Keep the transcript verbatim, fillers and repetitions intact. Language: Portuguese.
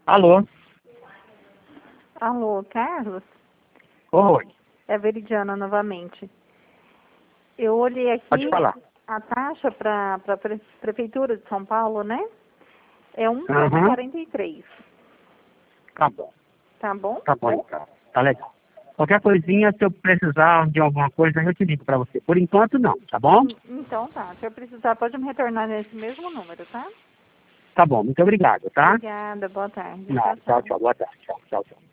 Alô? Alô, Carlos? Oi, É a Veridiana novamente. Eu olhei pode aqui falar. a taxa para a pre Prefeitura de São Paulo, né? É um ponto Uhum. quarenta e três. Tá bom, Tá bom? tá bom então. Tá legal. Qualquer coisinha, se eu precisar de alguma coisa, eu te ligo pra você. Por enquanto, não, tá bom? Hum, Então tá. Se eu precisar, pode me retornar nesse mesmo número, tá? Tá bom, muito obrigado, tá? Obrigada. Boa tarde. Tchau, Nada, tchau, tchau. tchau, boa tarde. Tchau, tchau, tchau.